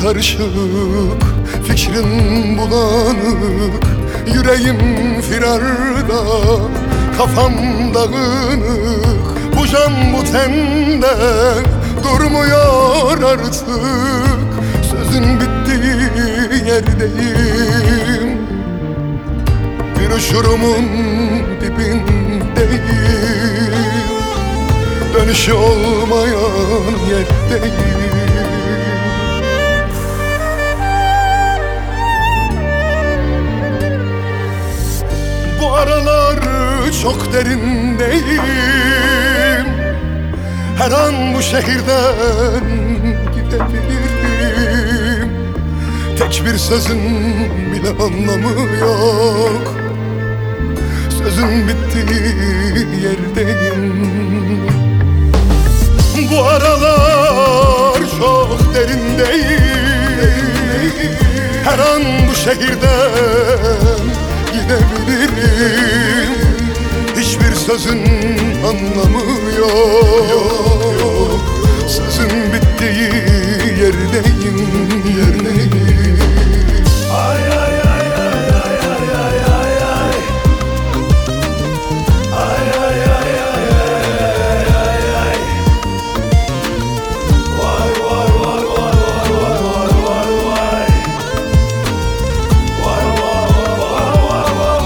karışık, fikrim bulanık, yüreğim firarda, kafam dağınık. Bu can bu tende durmuyor artık, sözün bittiği yerdeyim. Bir uçurumun dibindeyim, dönüşü olmayan yerdeyim. Bu aralar çok derindeyim, her an bu şehirden gidebilirim. Tek bir sözün bile anlamı yok, sözün bittiği yerdeyim. Bu aralar çok derindeyim, her an bu şehirden gidebilirim. Hiçbir sözün anlamı yok, sözün bittiği yerdeyim, yerdeyim. Ay ay ay ay ay ay ay ay ay. Ay ay ay ay ay ay ay. Vay vay vay vay vay vay vay vay. Vay vay vay vay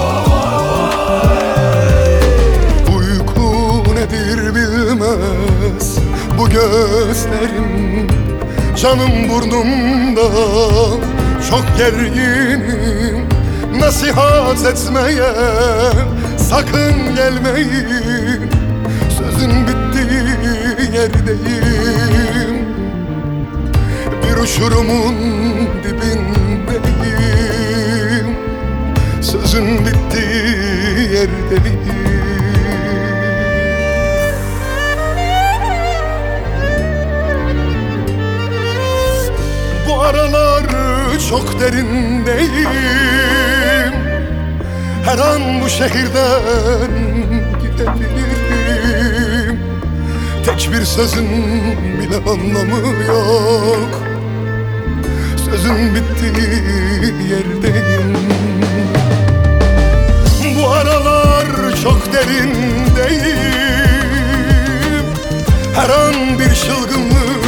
vay vay. Uyku nedir bilmez bu gözlerim, canım burnumda, çok gerginim. Nasihat etmeye sakın gelmeyin, sözün bittiği yerdeyim. Bir uçurumun dibindeyim, sözün bittiği yerdeyim. Bu aralar çok derindeyim, her an bu şehirden gidebilirim. Tek bir sözün bile anlamı yok, sözün bittiği yerdeyim. Bu aralar çok derindeyim, her an bir çılgınlık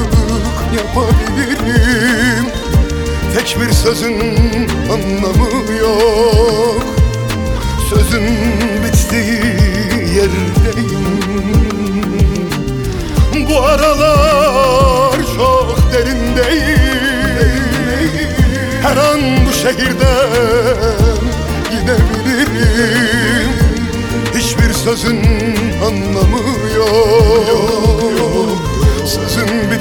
yapabilirim. Tek bir sözün anlamı yok, sözün bittiği yerdeyim. Bu aralar çok derindeyim, her an bu şehirden gidebilirim. Hiçbir sözün anlamı yok, sözün bittiği